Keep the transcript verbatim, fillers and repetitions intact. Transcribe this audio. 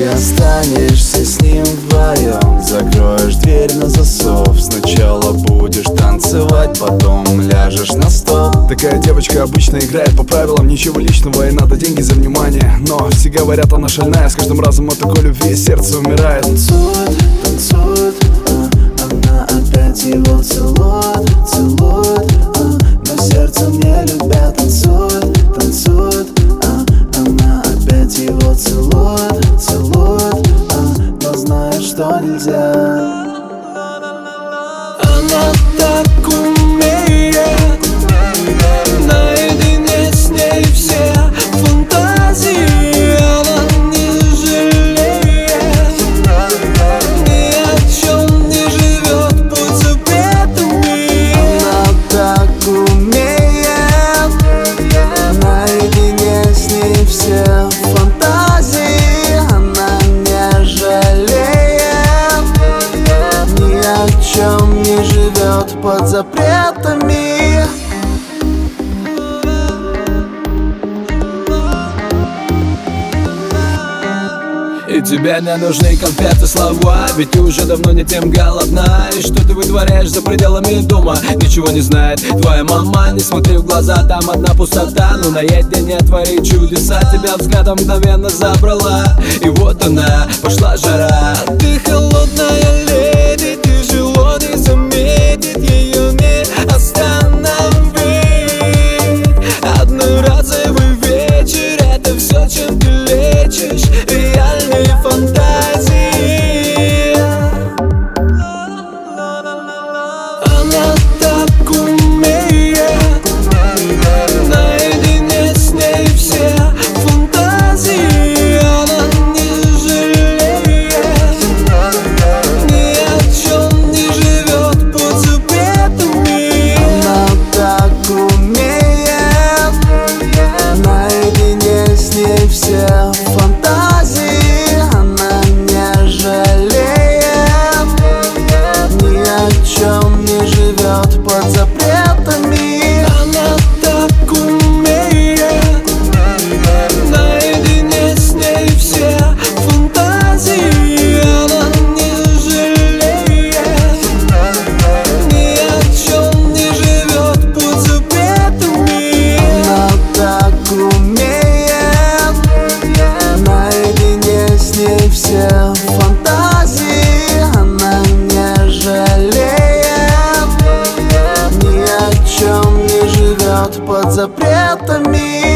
Ты останешься с ним вдвоем, закроешь дверь на засов. Сначала будешь танцевать, потом ляжешь на стол. Такая девочка обычно играет по правилам, ничего личного и надо деньги за внимание. Но все говорят, она шальная, с каждым разом от такой любви сердце умирает. Танцует, танцует, а, она опять его целует, целует, а, но сердце не любя. Танцует, танцует, а, она опять его целует, целует, а, но знает, что нельзя. Она так умеет, наедине с ней все фантазии. Она не жалеет, ни о чем не живет под запретами. Она так умеет, наедине с ней все фантазии. Она не жалеет, ни о чем не живет под запретами. И тебе не нужны конфеты, слова, ведь ты уже давно не тем голодна. И что ты вытворяешь за пределами дома, ничего не знает твоя мама. Не смотри в глаза, там одна пустота, но наедине твори чудеса. Тебя взглядом мгновенно забрала, и вот она, пошла жара. Ты холодная леди, тяжело не заметить, ее не остановить. Одноразовый вечер, это все, чем ты лечишь реальные фантазии. Она так умеет, наедине с ней все фантазии. Она не жалеет, ни о чем не живет под запретами. Она так умеет, наедине с ней все фантазии. Она не жалеет, ни о чем не живет под запретами. Она так умеет, наедине с ней все фантазии. Она не жалеет, ни о чем не живет под запретами. Она так умеет, наедине с ней все фантазии. Она не жалеет, ни о чем не живет под запретами.